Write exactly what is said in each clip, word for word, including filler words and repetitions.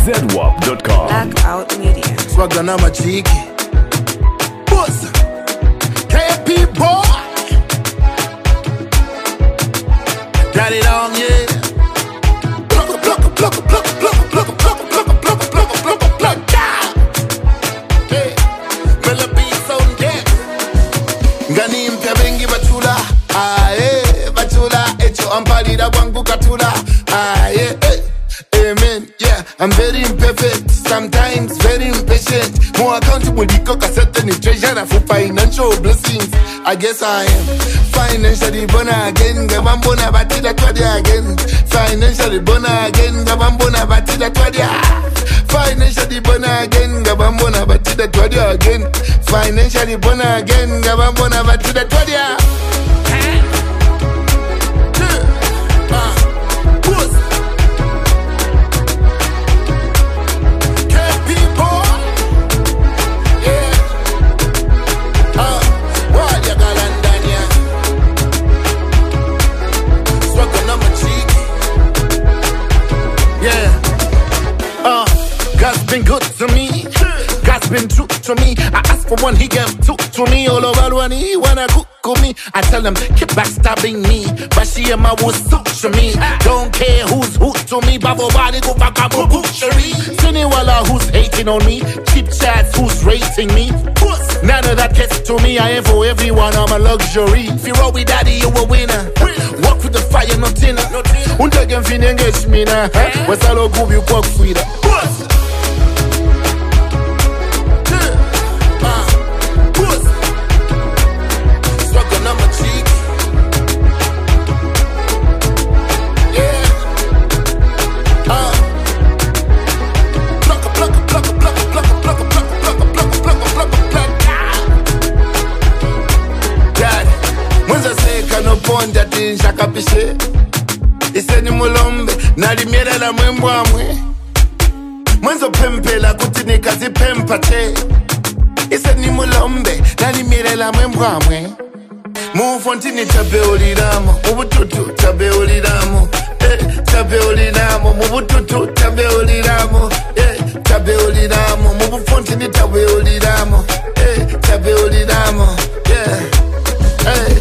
zedwap dot com. Blackout Media. Swagger na machiki. Boss. K P boy. Got it on, yeah. Pluck, pluck, pluck, pluck, pluck, pluck, pluck, pluck, pluck, pluck, pluck, pluck, hey, Mela beats on deck. Ngani mpya bengi batula. Ah, eh, batula. Echo ampalida wangu katula. Ah, yeah, eh. Amen, yeah, I'm very imperfect, sometimes very impatient. More accountable because certain treasure for financial blessings. I guess I am financially born again. Gabambona batida twadia again. Financially born again. Gabambona batida twadia. Financially born again. Gabambona batida twadia again. Financially born again. Gabambona batida twadia. Been good to me, God's been true to me. I ask for one, he gave two to me. All over when he wanna cook me, I tell him keep backstabbing me. But she and my was suit to me. Don't care who's who to me. Babo body go back up butchery. Siniwala who's hating on me. Cheap chats who's rating me. None of that gets to me. I ain't for everyone, I'm a luxury. If you roll with daddy, you a winner. Walk with the fire, no dinner. Untaken fin engage me now. What's all over you walk free? Shakapishe iseni mulombe nalimyela la mwembo amwe mwenzo pempela kutini kazi pempate iseni mulombe nalimyela la mwembo amwe mufontini tabe oliramo mubututu tabe oliramo eh tabe oliramo mubututu tabe oliramo eh tabe oliramo mubufontini tabe oliramo eh tabe oliramo yeah hey.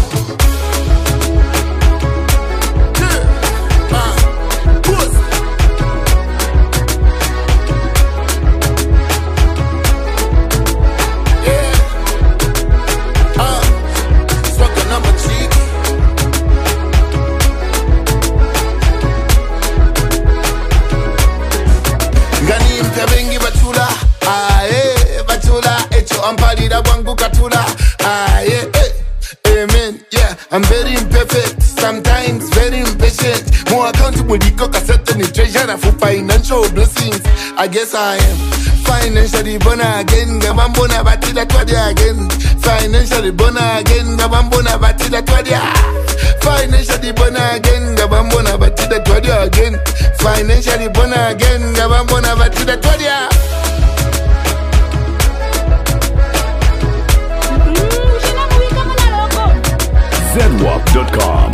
Ampalida wangu katula. Ah, yeah, eh. Amen, yeah. I'm very imperfect, sometimes very impatient. More accountable because certain treasure for financial blessings. I guess I am financially born again. Gabambona batida twadia again. Financially born again. Gabambona batida twadia. Financially born again. Gabambona batida twadia again. Financially born again. Gabambona batida twadia. zedwap dot com.